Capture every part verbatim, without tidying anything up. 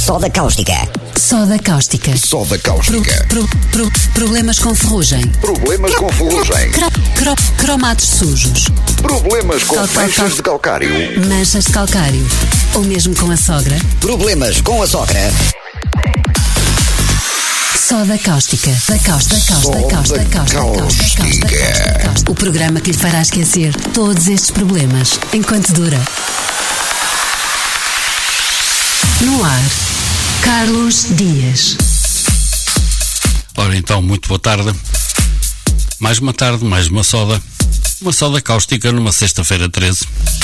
Soda cáustica. Soda cáustica. Soda cáustica. Pro, pro, pro, problemas com ferrugem. Problemas com ferrugem. Cro, cro, cromatos sujos. Problemas com Cal, cal, manchas cal. de calcário. Manchas de calcário. Ou mesmo com a sogra. Problemas com a sogra. Soda cáustica. Da cáustica. Da cáustica. Da cáustica. Da cáustica. Da cáustica. Da cáustica. O programa que lhe fará esquecer todos estes problemas enquanto dura. No ar, Carlos Dias. Ora então, muito boa tarde. Mais uma tarde, mais uma soda. Uma soda cáustica numa sexta-feira treze.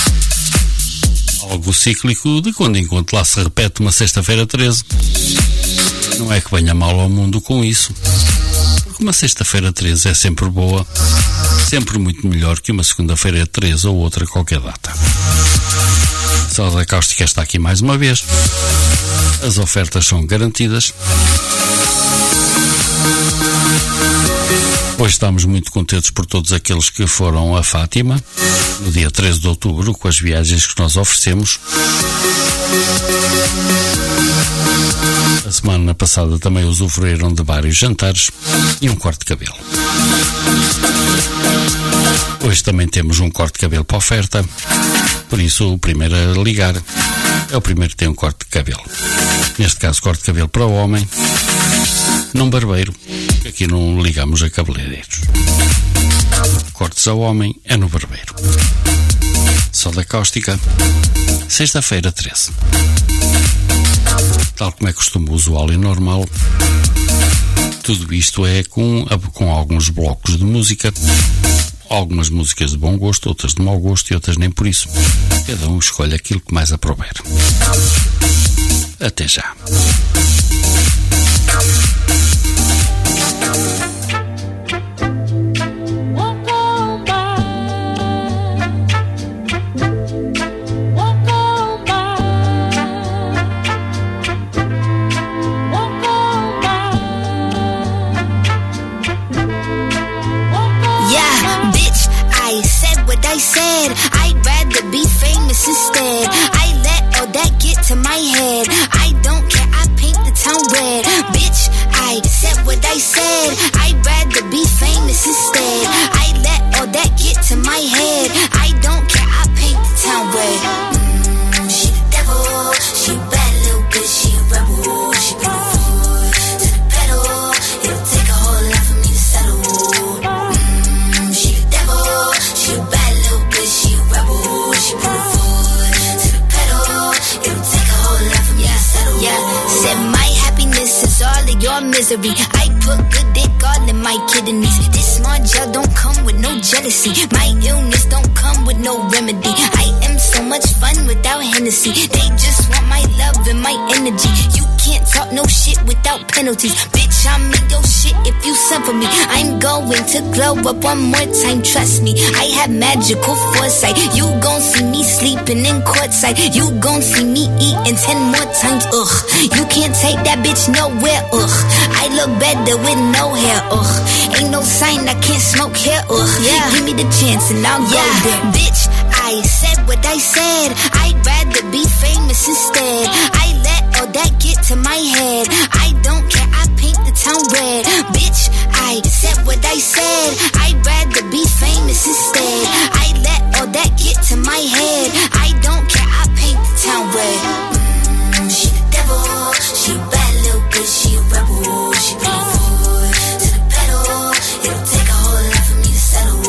Algo cíclico de quando em quando lá se repete uma sexta-feira treze. Não é que venha mal ao mundo com isso, porque uma sexta-feira treze é sempre boa, sempre muito melhor que uma segunda-feira treze ou outra qualquer data. A soda cáustica está aqui mais uma vez. As ofertas são garantidas. Hoje estamos muito contentes por todos aqueles que foram a Fátima no dia treze de outubro com as viagens que nós oferecemos. A semana passada também usufruíram de vários jantares e um corte de cabelo. Hoje também temos um corte de cabelo para oferta, por isso o primeiro a ligar é o primeiro que tem um corte de cabelo. Neste caso, corte de cabelo para o homem, num barbeiro. Aqui não ligamos a cabeleireiros. Cortes ao homem é no barbeiro. Soda cáustica, sexta-feira treze. Tal como é costume usual e normal, tudo isto é com, com alguns blocos de música. Algumas músicas de bom gosto, outras de mau gosto e outras nem por isso. Cada um escolhe aquilo que mais aprouver. Até já. Said I'd rather be famous instead. I let all that get to my head. I don't care, I paint the town red. Bitch, I said what I said. I'd rather be famous instead. I let all that get to my head. I don't care, I paint the town red. Mm, she the devil, she a bad little bitch, she a rebel. She bring the foot to the pedal. It'll take a whole lot for me to settle. Mm, she the devil, she a bad she a rebel, she put her foot to the pedal. It'll take a whole lot for me to settle. Yeah, said my happiness is all of your misery. I put good dick all in my kidneys. This small gel don't come with no jealousy. My illness don't come with no remedy. I am so much fun without Hennessy. They just want my love and my energy. You can't talk no shit without penalties. Bitch, I'm in your shit if you send for me. I'm going to glow up one more time, trust me. I have magical foresight. You gon' see me sleeping in courtside. You gon' see me eating ten more times, ugh. You can't take that bitch nowhere, ugh. I look better with no hair, ugh. Ain't no sign I can't smoke here, ugh. Yeah. Give me the chance and I'll yeah. go there. Bitch, I said what I said. I'd rather be famous instead. I let all that get to my head. I don't care, I paint the town red. Bitch, I said what I said. I'd rather be famous instead. I let all that get to my head. I don't care, I paint the town red. Mm, she the devil, she a bad little bitch, she a rebel. She put her foot to the pedal. It'll take a whole lot for me to settle.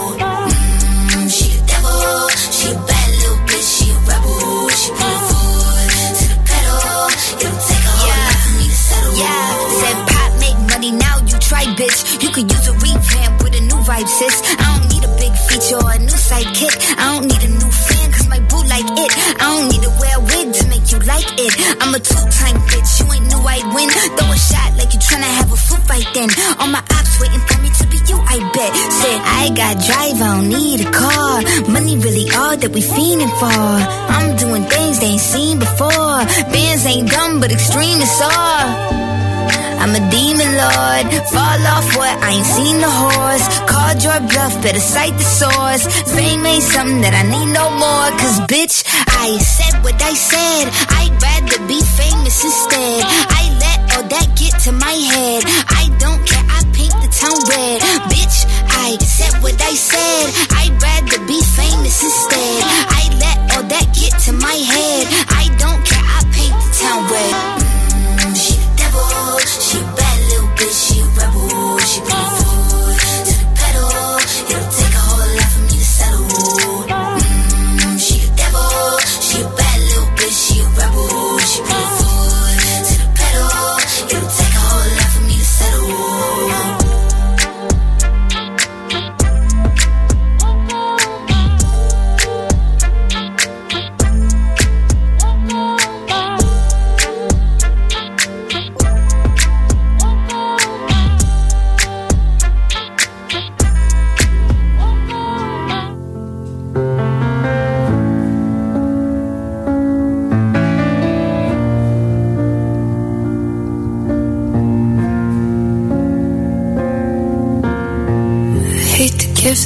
Mm, she the devil, she a bad little bitch, she a rebel. She put her foot to the pedal. It'll take a whole yeah. lot for me to settle. Yeah, said pop make money, now you try, bitch. You could use a revamp with a new vibe, sis. I don't need a big feature or a new sidekick. I don't need a new fan, cause my boo like it. I don't need to wear a wig to make you like it. I'm a two-time bitch, you ain't knew I'd win. Throw a shot like you tryna have a foot fight then. All my ops waiting for me to be you, I bet. Said, I got drive, I don't need a car. Money really all that we fiending for. I'm doing things they ain't seen before. Bands ain't dumb, but extreme is all. I'm a demon lord, fall off what, I ain't seen the horse. Called your bluff, better cite the source. Fame ain't something that I need no more. Cause bitch, I said what I said. I'd rather be famous instead.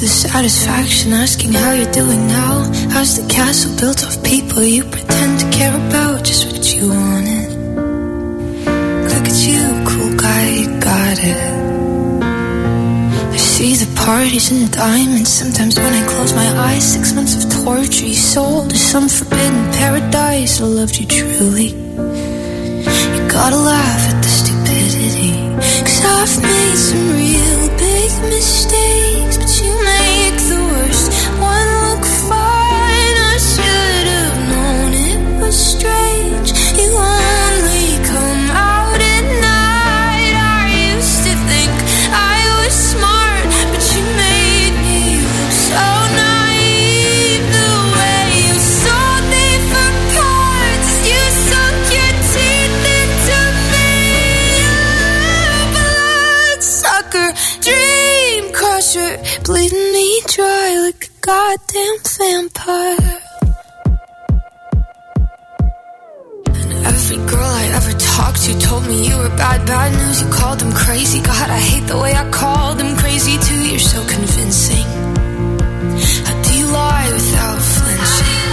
the satisfaction asking how you're doing now? How's the castle built of people you pretend to care about? Just what you wanted. Look at you, cool guy, you got it. I see the parties and the diamonds. Sometimes when I close my eyes, six months of torture you sold to some forbidden paradise. I loved you truly. You gotta laugh at the stupidity, 'cause I've made some real big mistakes, but you make the worst one look fine. I should have known it was strange. You only come out at night. I used to think I was smart, but you made me look so naive. The way you sold me for parts, you sunk your teeth into me. Bloodsucker, dream crusher, bleeding me dry like a goddamn vampire. Every girl I ever talked to told me you were bad, bad news. You called them crazy. God, I hate the way I called them crazy too. You're so convincing. How do you lie without flinching?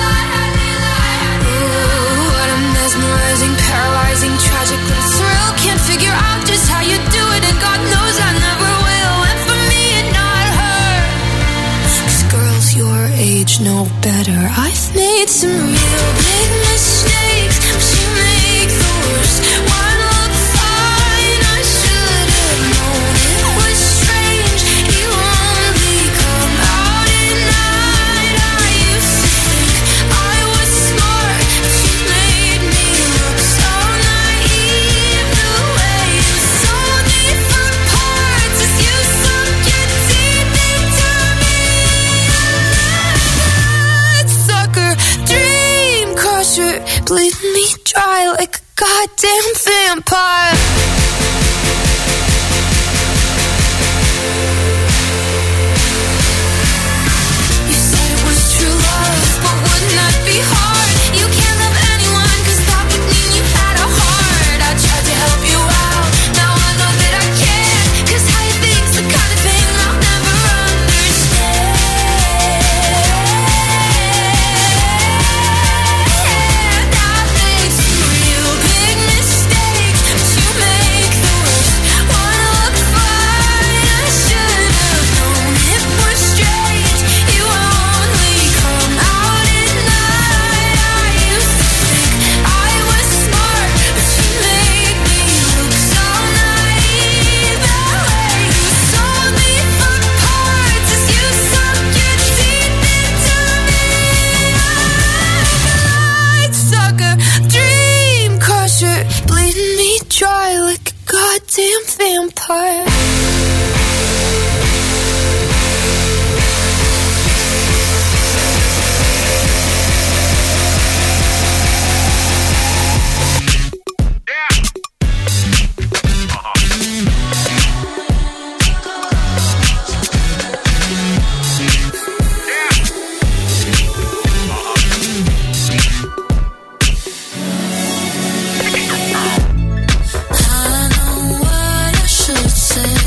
Ooh, what a mesmerizing, paralyzing, tragic little thrill. Can't figure out just how you do it, and God knows I never will. And for me and not her, 'cause girls your age know better. I've made some real big mistakes, but you make the worst one look fine. I should have known it was strange. You only come out at night. I used to think I was smart, but you made me look so naive. The way you sold me for parts as you sunk your teeth into me. Sucker, dream crusher, bleeding me dry like a goddamn vampire. You said it was true love, but wouldn't that be hard? You can't love anyone, 'cause that would mean you had a heart. I tried to help you out, now I know that I can't, 'cause how you think's the kind of thing I'll never understand. I've made some real big mistakes, but you make the worst one look fine. I should have known it was strange. You only come out at night. I used to think I was smart, but you made me look so naive. The way you sold me for parts as you sunk your teeth into me. Bloodsucker, dream crusher, bleeding me dry like a goddamn vampire. I know what I should say.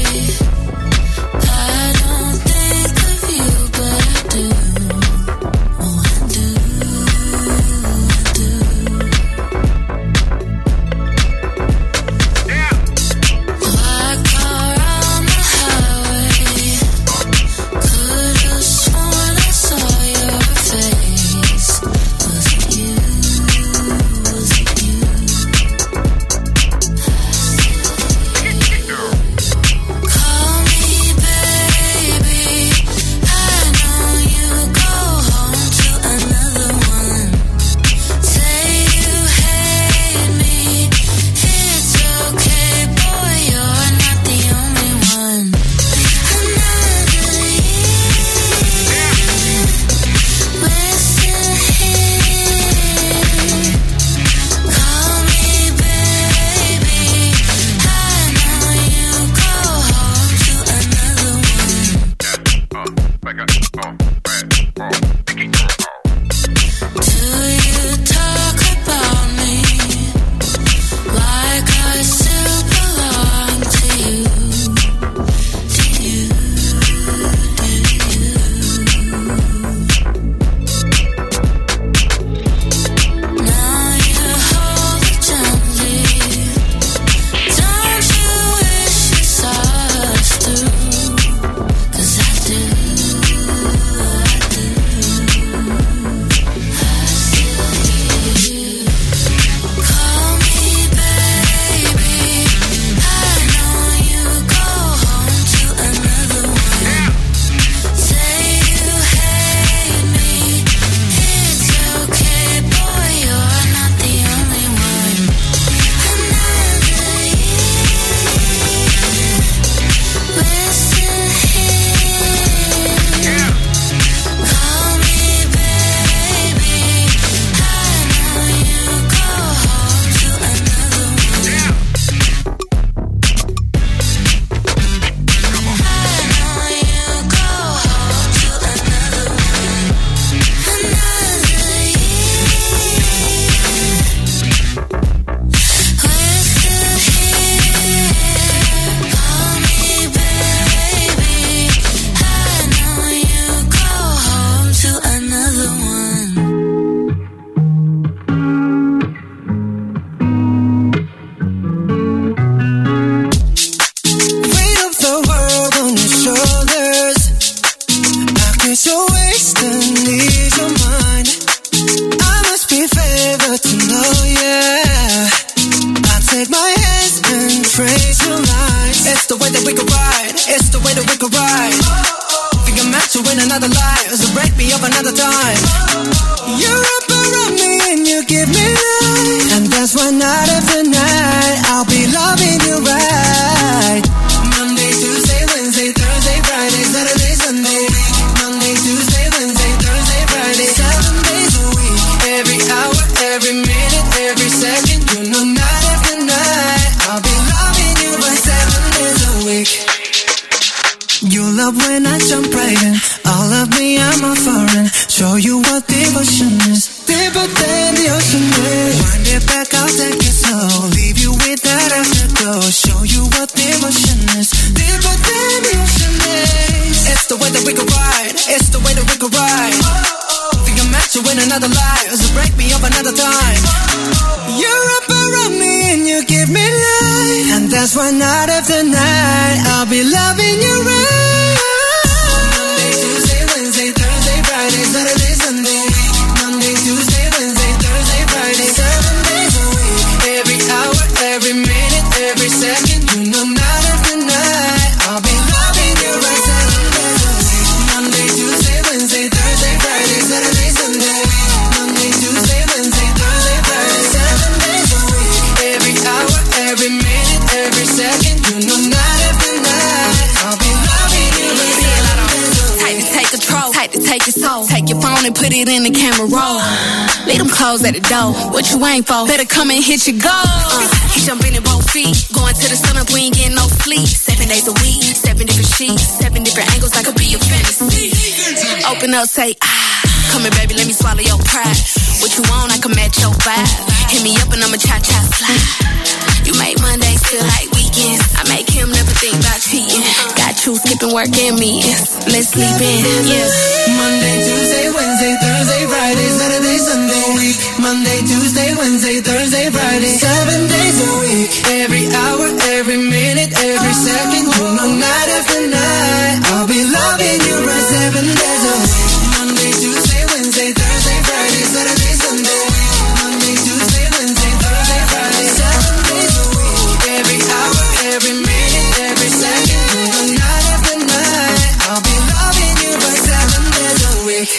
of the night, I'll be loving you right. Monday, Tuesday, Wednesday, Thursday, Friday, Saturday, Sunday. Monday, Tuesday, Wednesday, Thursday, Friday, seven days a week. Every hour, every minute, every second, you know, night after night, I'll be loving you by seven days a week. You love when I jump right in. All of me, I'm a foreign. Show you what devotion is. Deeper than the ocean is. Wind it back, I'll take it slow. Leave you with that afterglow. Show you what devotion is. Deeper than the ocean is. It's the way that we could ride. It's the way that we could ride. Think I'm meant to win another life, so break me up another time. You're up around me and you give me life, and that's why night after night I'll be loving you right. Monday, Tuesday, Wednesday, Thursday, Friday, Saturday, Sunday. Monday, Tuesday, Wednesday, Thursday, Friday, seven days a week. Every hour, every minute, every second, you know, night after night I'll be loving you right. Seven days a week. Monday, Tuesday, Wednesday, Thursday, Friday, Saturday, Sunday. Monday, Tuesday, Wednesday, Thursday, Friday, seven days a week. Every hour, every minute, every second, you know, night after night I'll be loving you right. Seven days a week. Tight to take control, tight to take your soul. Take your phone and put it in the camera roll. Leave them clothes at the door. What you ain't for? Better come and hit your goal. Uh, he jumping in both feet. Going to the sun up, we ain't getting no sleep. Seven days a week, seven different sheets, seven different angles. That could be your fantasy. Open up, say ah. Come here, baby, let me swallow your pride. What you want, I can match your vibe. Hit me up and I'ma cha-cha slide. You make Mondays feel like weekends. I make him never think about cheating. Got you skipping work and meetings. Let's sleep in, yeah. Monday, Tuesday, Wednesday, Thursday, Friday, Saturday, Sunday. Monday, Tuesday, Wednesday, Thursday, Friday, seven days a week. Every hour, every minute, every second, you know, night after night I'll be loving you right. Seven days a week. Monday, Tuesday, Wednesday, Thursday, Friday, Saturday, Sunday. Monday, Tuesday, Wednesday, Thursday, Friday, seven days a week. Every hour, every minute, every second, you know, night after night I'll be loving you right. Seven days a week.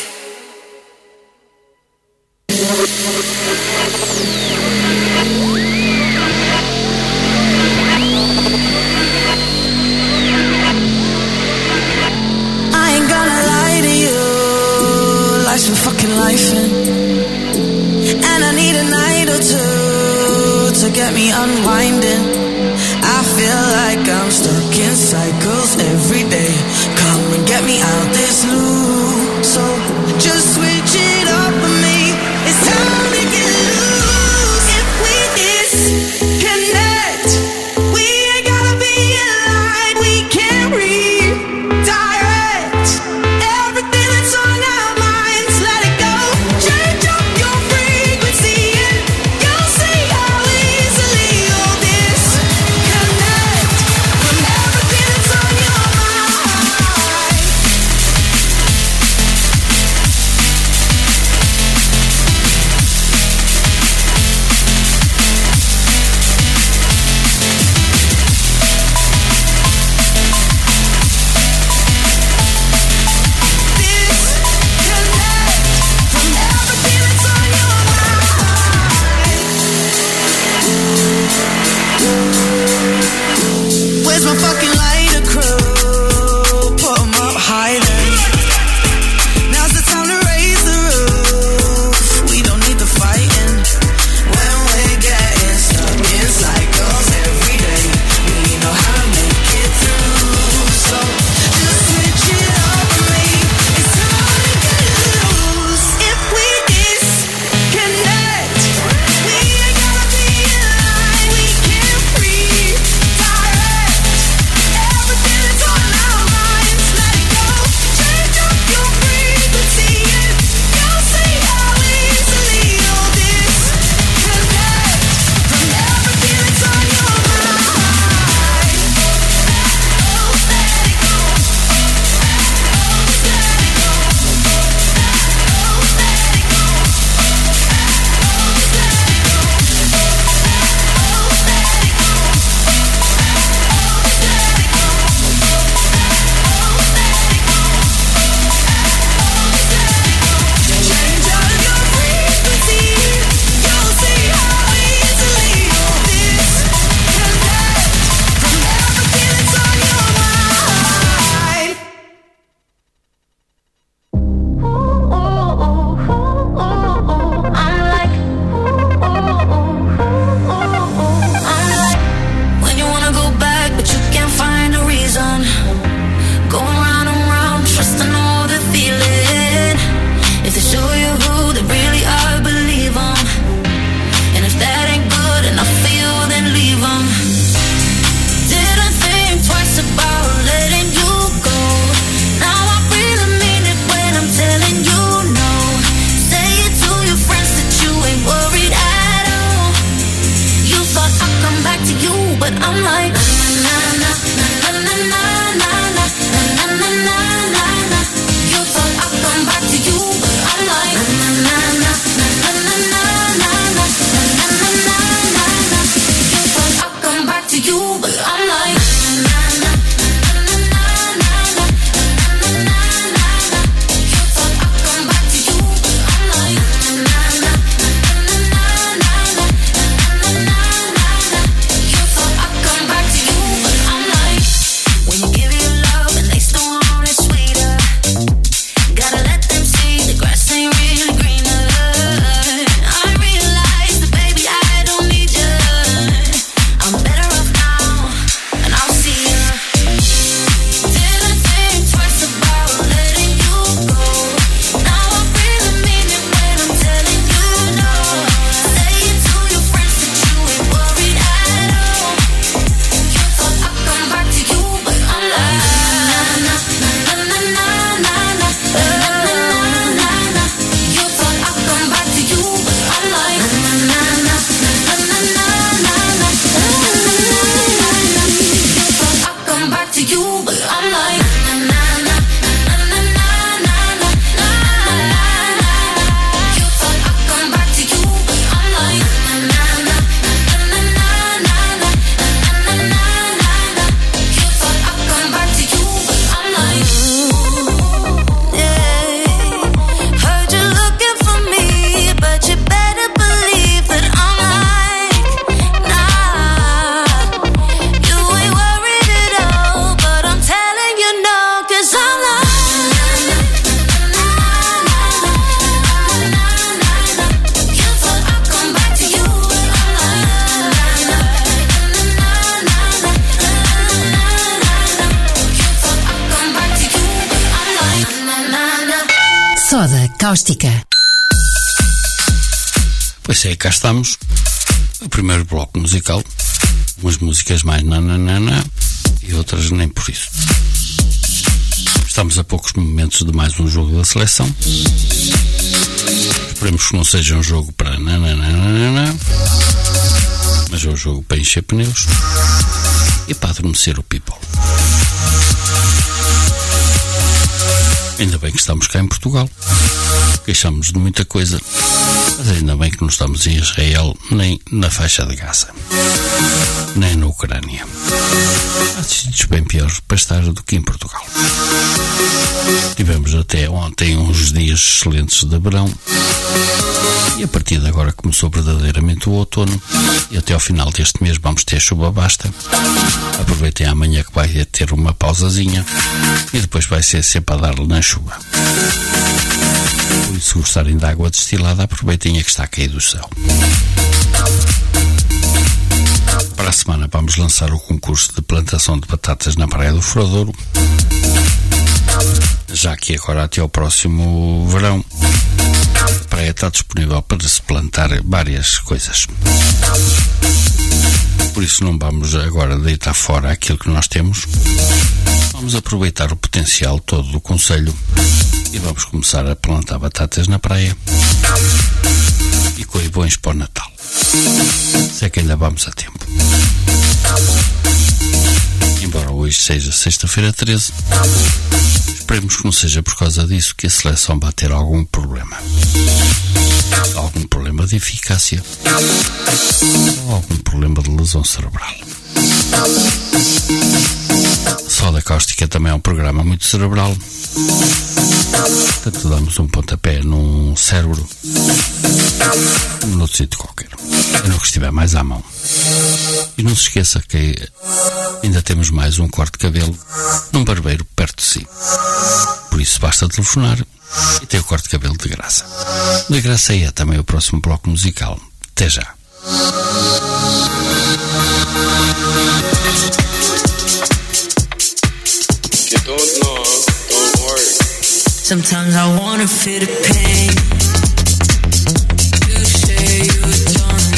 I ain't gonna lie to you, life's been fucking lifing', and I need a night or two to get me unwinding. I feel like I'm stuck in cycles every day. Come and get me out this loop. So just switch it up for me. It's time to get loose. If we disconnect, we ain't gotta be in line. We can redirect everything that's on our minds. Let it go. Change up your frequency and you'll see how easily you'll disconnect from everything that's on your mind. thought I'd come back to you, but I'm like na na na na na na na na na na na na. You thought I'd come back to you, but I'm like na na na na na na na na na na na na. You thought I'd come back to you, but I'm like na na na na na na na na na na. You thought I'd come back to you, but I'm like na na na na na na na na na na. You thought I'd come back to you, but I'm like when you give your love and they still want it sweeter. Gotta let them see the grass ain't really greener. I realize that baby I don't need you. I'm better off now, and I'll see you. Didn't think twice about letting you go. Now I really mean it when I'm telling you no. Say it to your friends that you ain't worried at all. You thought I'd come back to you, but I'm like na na na na na na na na na na. You thought I'd come back to you, but I'm like na na na na na na na na na na. You thought I'd come back to you, but I'm like na na na na na na na na na na. You thought I'd come back to you, but I'm like na na na na na na na na na na. You thought I'd come back to you, but I'm like yeah. Heard you looking for me, but you better believe that I'm like nah. You ain't worried at all, but I'm telling you no, 'cause I'm like you thought I'd come back to you, but I'm like you thought I'd come back to you, but I'm like na na na. Soda cáustica. Pois é, cá estamos. O primeiro bloco musical. Umas músicas mais nananana e outras nem por isso. Estamos a poucos momentos de mais um jogo da seleção. Esperemos que não seja um jogo para nananana, mas é um jogo para encher pneus e para adormecer o people. Ainda bem que estamos cá em Portugal. Queixamos de muita coisa, mas ainda bem que não estamos em Israel, nem na faixa de Gaza, nem na Ucrânia. Há sítios bem piores para estar do que em Portugal. Tivemos até ontem uns dias excelentes de verão e a partir de agora começou verdadeiramente o outono e até ao final deste mês vamos ter chuva basta. Aproveitem amanhã que vai ter uma pausazinha e depois vai ser sempre a dar-lhe na chuva. Por isso, se gostarem de água destilada, aproveitem a que está a cair do céu. Para a semana vamos lançar o concurso de plantação de batatas na Praia do Furadouro, já que agora até ao próximo verão a praia está disponível para se plantar várias coisas. Por isso não vamos agora deitar fora aquilo que nós temos. Vamos aproveitar o potencial todo do concelho e vamos começar a plantar batatas na praia e coibões para o Natal. Se é que ainda vamos a tempo. Embora hoje seja sexta-feira treze, esperemos que não seja por causa disso que a seleção vai ter algum problema. Algum problema de eficácia ou algum problema de lesão cerebral. Soda Cáustica também é um programa muito cerebral. Portanto, damos um pontapé num cérebro num outro sítio qualquer, e no que estiver mais à mão. E não se esqueça que ainda temos mais um corte de cabelo num barbeiro perto de si. Por isso basta telefonar e ter o corte de cabelo de graça. De graça é também o próximo bloco musical. Até já. You don't know, don't worry. Sometimes I wanna feel the pain. You say you're done,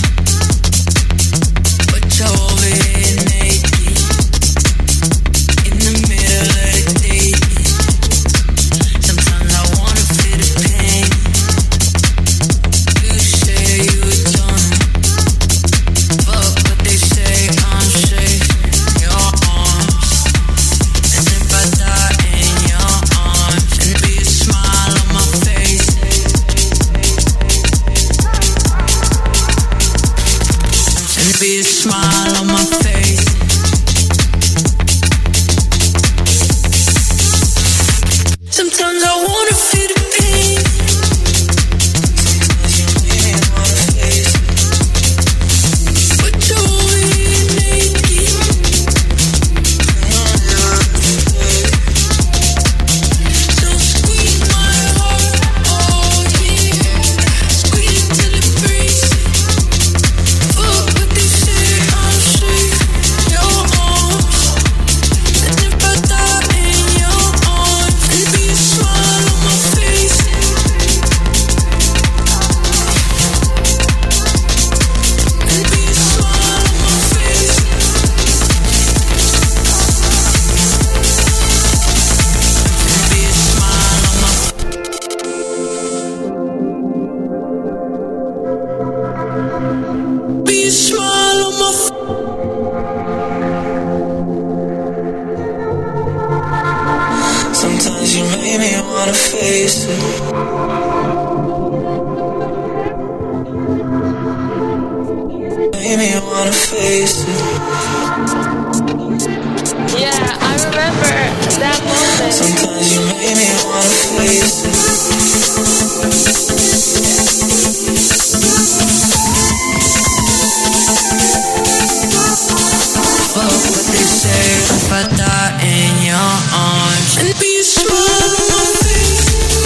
but you're over here naked in the middle of the day. Sometimes I wanna feel the pain. You say you're done, but, but smile on my face. Sometimes I wanna feel the pain. Sometimes you make me wanna face it. But you're really naked. So squeeze my heart, oh yeah. Squeeze till it breaks. Fuck what they say, I'll shake your arms. And if I die in your arms, and be a smile on my face. And be a smile on my face. And be a smile on my Be a smile on my face. Sometimes you make me wanna face it. Make me wanna face it. Yeah, I remember that moment. Sometimes you make me wanna face it. Fuck what they say if I die in your arms. And be a smile on my face.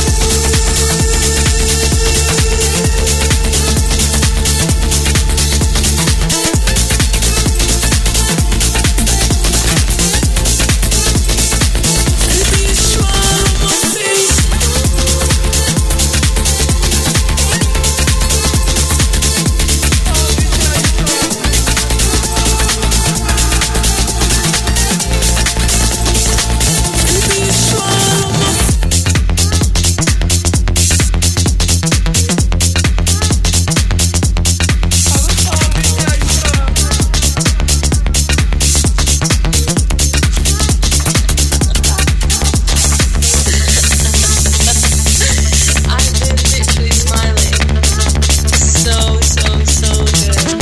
And be a smile on my face. And be a smile on my I've been literally smiling. So, so, so good.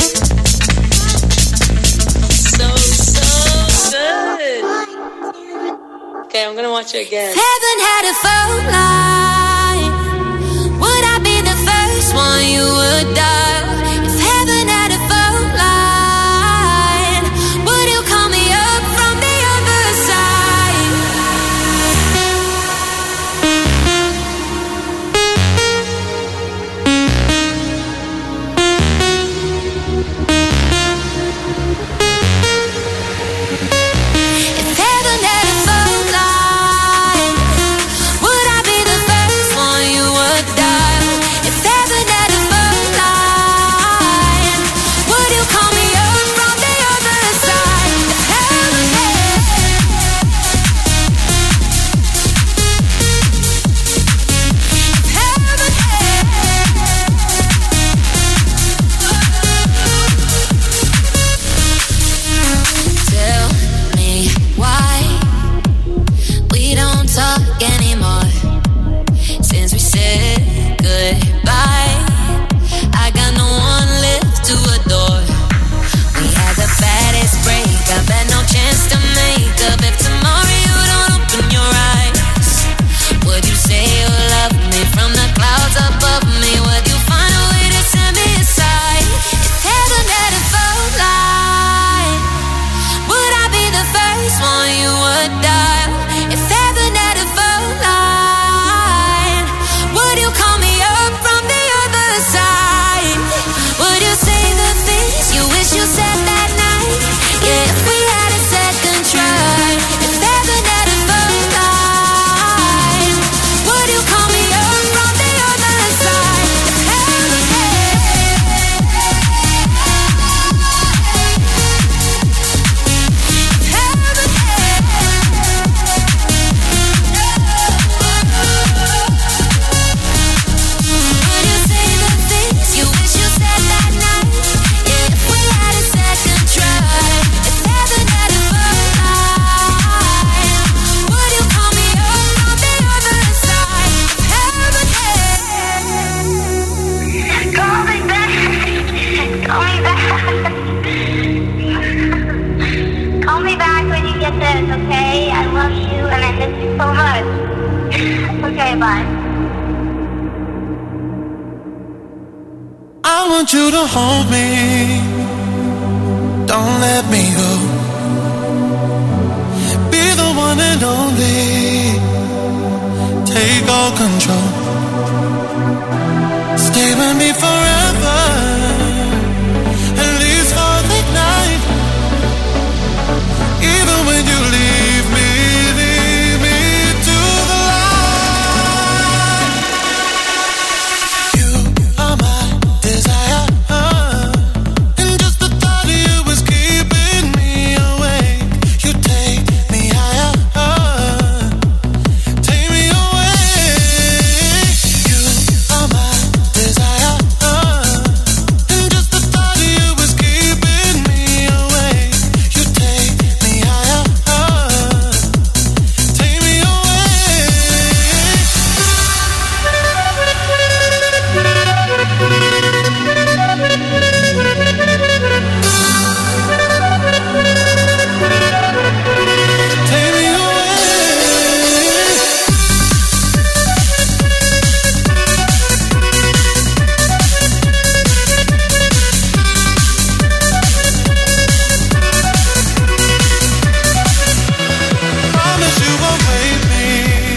So, so good. Okay, I'm gonna watch it again. Heaven had a phone line. Would I be the first one you would dial? If heaven had a phone line, would you call me up from the other side? If heaven had a phone line, would I be the first one you would dial? If heaven had a phone line, much. Okay, bye. I want you to hold me. Don't let me go. Be the one and only. Take all control. Stay with me forever. At least for the night. Even when you leave me, leave me to the light. You are my desire. And just the thought of you is keeping me awake. You take me higher. Take me away. You are my desire. And just the thought of you is keeping me awake. You take me higher. Take me away. Take me Promise you won't wait me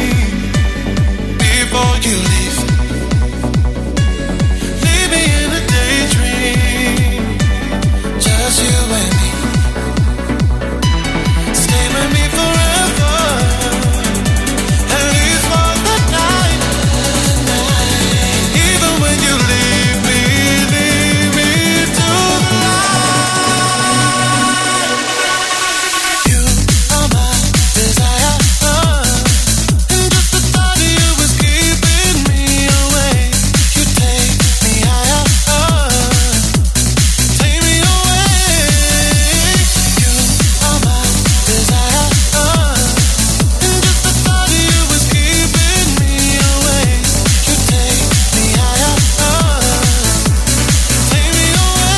before you leave. Leave me in a daydream, just you and me. Stay with me forever, at least for the night. Even when you leave me, leave me to the light. You are my desire, and just the thought of you is keeping me awake. You take me higher, take me away. You are my desire, and just the thought of you is keeping me awake. You take me higher, take me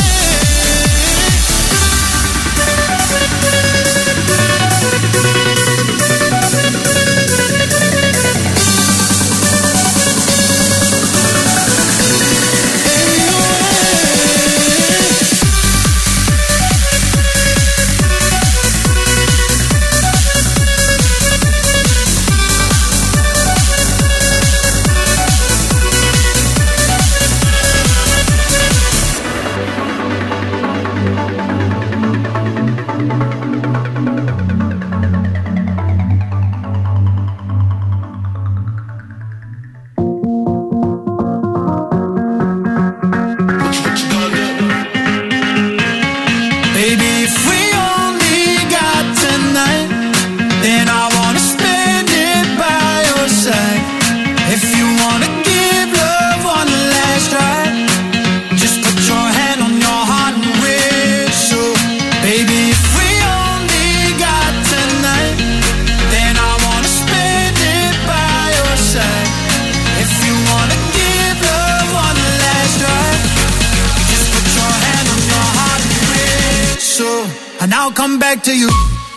Baby, if we only got tonight, then I wanna spend it by your side. If you wanna give love one last try, just put your hand on your heart and whistle. Baby, if we only got tonight, then I wanna spend it by your side. If you wanna give love one last try, just put your hand on your heart and whistle, and I'll come back to you.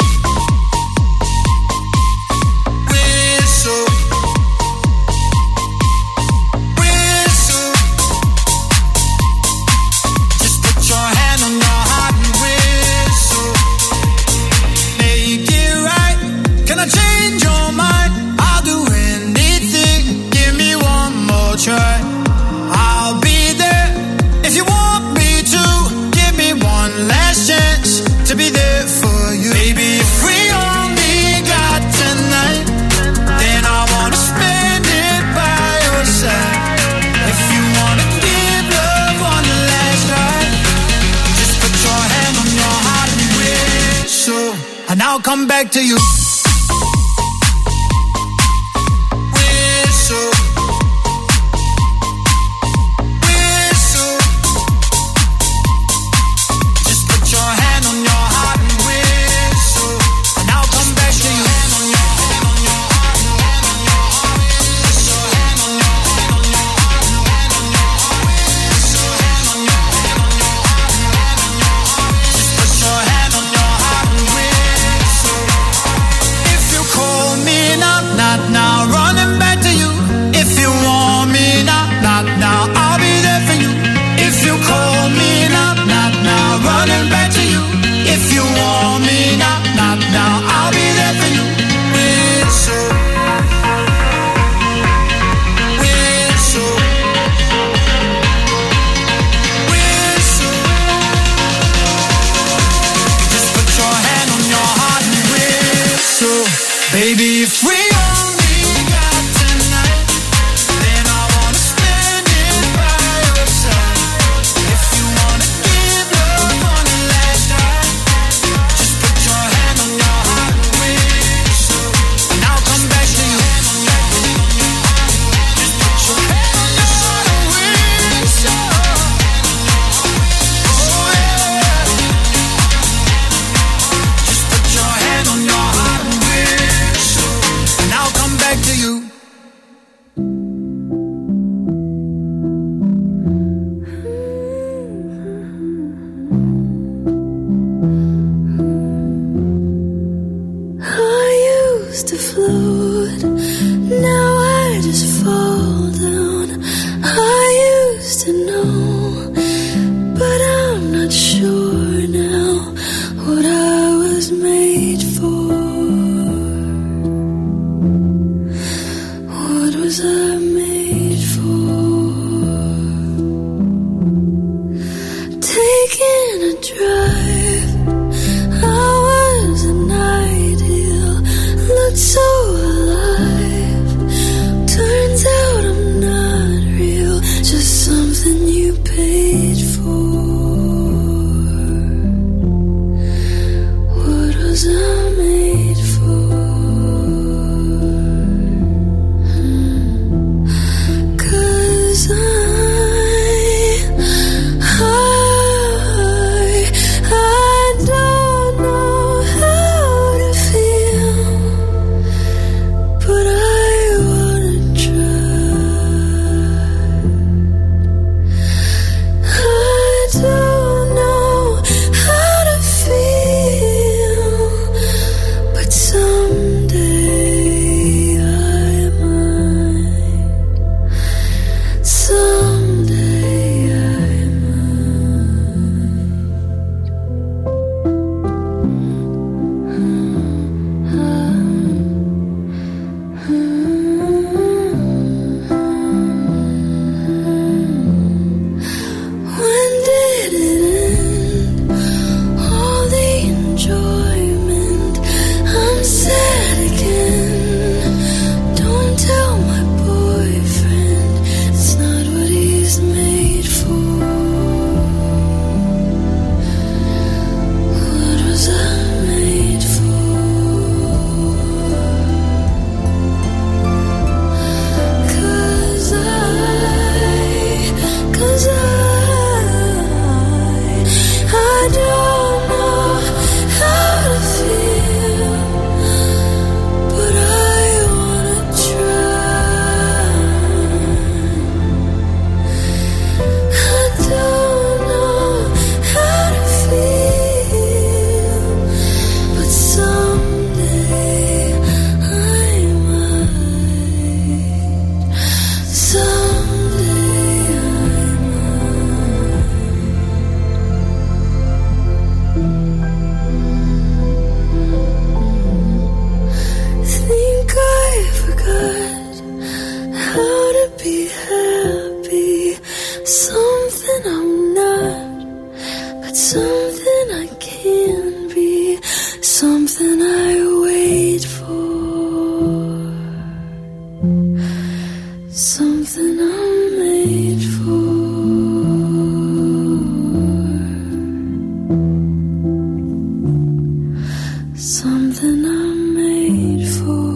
Whistle, whistle. Just put your hand on your heart and whistle. Make it right. Can I change your mind? I'll do anything. Give me one more try. I'll be there if you want me to. Give me one last chance to be there for you. Baby, if we only got tonight, then I wanna spend it by your side. If you wanna give love one last try, just put your hand on your heart and whistle, and I'll come back to you. Whistle, whistle. Just put your hand on your heart and whistle, and I'll come back to you. Hand on your hand on your heart, hand on your heart. Put your hand on your hand on your heart, hand on your heart. Put your hand on your hand on your heart, hand on your heart. Just put your hand on your heart and whistle. used to float, now I just fall down. I used to know, but I'm not sure now what I was made for. What was I made for? Taking a drive, I was an ideal, looked so alive. Turns out I'm not real, just something you paid for. What was I made for? 'Cause I, I, I don't know how to feel, but I wanna try. I don't know how to feel, but someday I might. Someday I When did it end? All the enjoyment. I'm sad again. Don't tell my boyfriend, it's not what he's made for. What was I made for? 'Cause I, 'cause I, I don't know how to feel, but I wanna try. I don't know how to feel, but someday I might. Someday I might. Think I forgot how to be happy. Something I'm not, but something I can be. Something I wait for. Something I'm made for. Something I'm made for.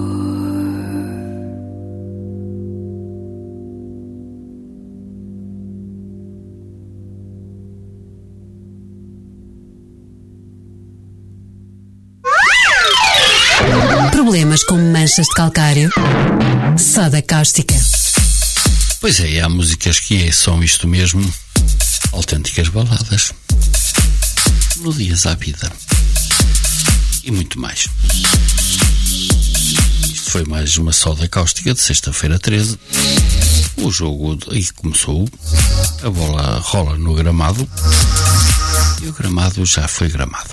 Problemas como manchas de calcário? Soda cáustica. Pois é, há músicas que são isto mesmo, autênticas baladas, melodias à vida e muito mais. Isto foi mais uma soda cáustica de sexta-feira treze. O jogo aí começou, a bola rola no gramado e o gramado já foi gramado.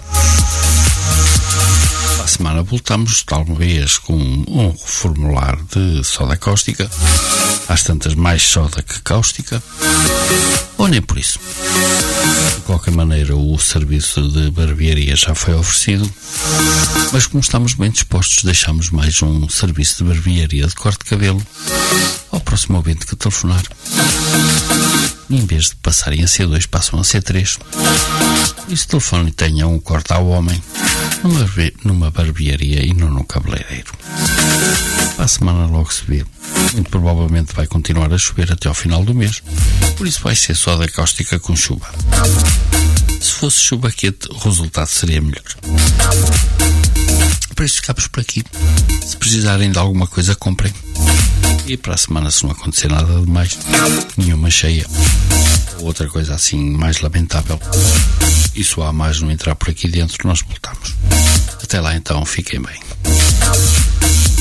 Para a semana voltamos, talvez com um reformular de soda cáustica, às tantas mais soda que cáustica, ou nem por isso. De qualquer maneira, o serviço de barbearia já foi oferecido, mas como estamos bem dispostos, deixamos mais um serviço de barbearia de corte de cabelo ao próximo ouvinte que telefonar. E em vez de passarem a C dois, passam a C três. E se telefone tenha um corte ao homem numa, numa barbearia e não num cabeleireiro. Para a semana logo se vê. Muito provavelmente vai continuar a chover até ao final do mês, por isso vai ser soda cáustica com chuva. Se fosse chuva quente, o resultado seria melhor. Por isso ficamos por aqui. Se precisarem de alguma coisa, comprem. E para a semana, se não acontecer nada de mais, nenhuma cheia ou outra coisa assim mais lamentável, e se há mais não entrar por aqui dentro, nós voltamos. Até lá então, fiquem bem.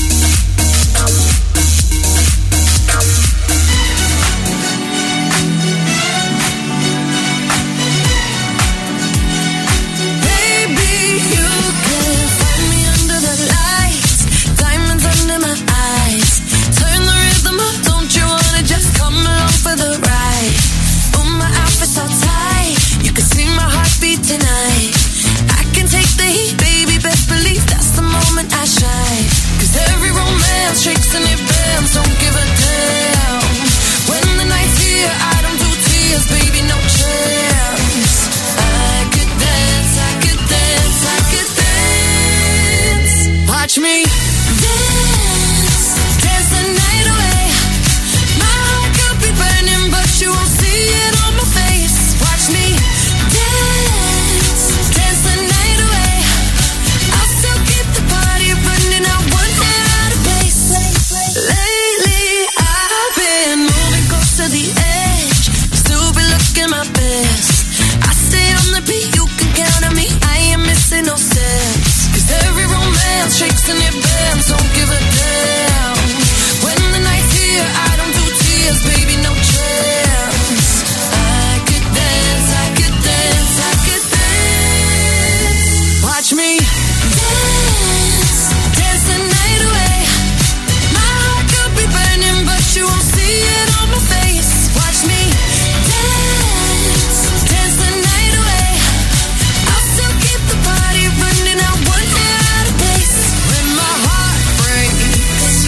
Watch me dance, dance the night away. My heart could be burning, but you won't see it on my face. Watch me dance, dance the night away. I'll still keep the party running. I won't get out of place. Lately I've been moving close to the edge, stupid looking my best. I stay on the beat, you can count on me. I ain't missing no steps. Cause every romance shakes and it bends, don't give a damn. When the night's here, I don't do tears, baby, no chance. I could dance, I could dance, I could dance. Watch me dance, dance the night away. My heart could be burning, but you won't see it on my face. Watch me dance, dance the night away. I'll still keep the party running. I won't get out of place. When my heart breaks,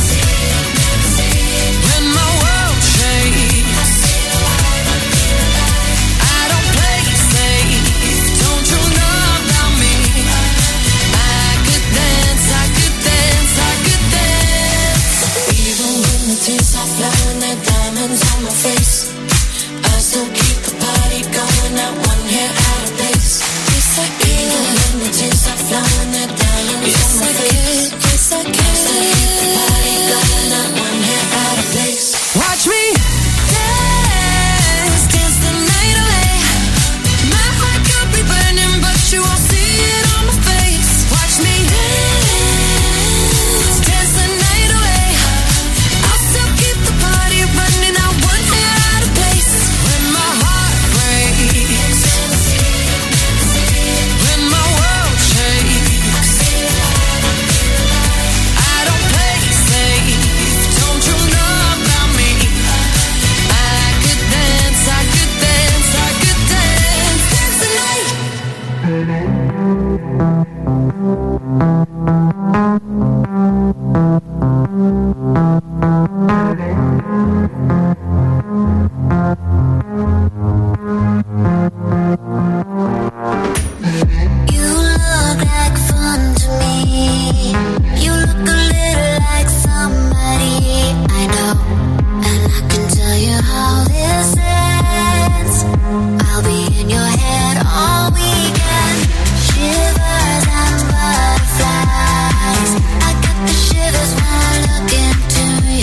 when my world shakes, I don't play safe. Don't you know about me? I could dance, I could dance, I could dance. Even when the tears are flowing, they're diamonds on my face, I still keep the party going. Not one hair out of place. Yes, I can. Even when the tears are flowing, they're diamonds on my face. Yes, I can. I still keep the party going. Not one hair out of place. Watch me dance, dance the night away. My heart could be burning, but you won't see it on my face. Watch me dance, dance the night away. I'll still keep the party running. I won't get out of place. When my heart breaks, when my world shakes, I don't play safe. Don't you know about me? I could dance, I could dance, I could dance, dance the night. You look like fun to me. You look a little like somebody I know, and I can tell you how this ends. I'll be in your head all weekend. Shivers and butterflies. I got the shivers when I look into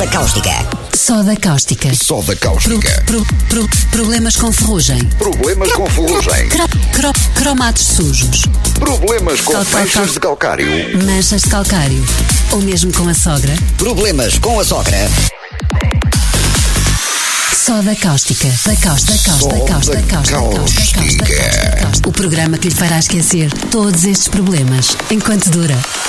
cáustica. Soda cáustica. Soda cáustica. Pro, pro, pro, problemas com ferrugem. Problemas com ferrugem. Cro, cro, cromatos sujos. Problemas com Cal- cal- manchas cal- de calcário. Manchas de calcário. Ou mesmo com a sogra. Problemas com a sogra. Soda cáustica. Da cáustica. Da cáustica. Da cáustica. Da cáustica. Da cáustica. Da cáustica. O programa que lhe fará esquecer todos estes problemas enquanto dura.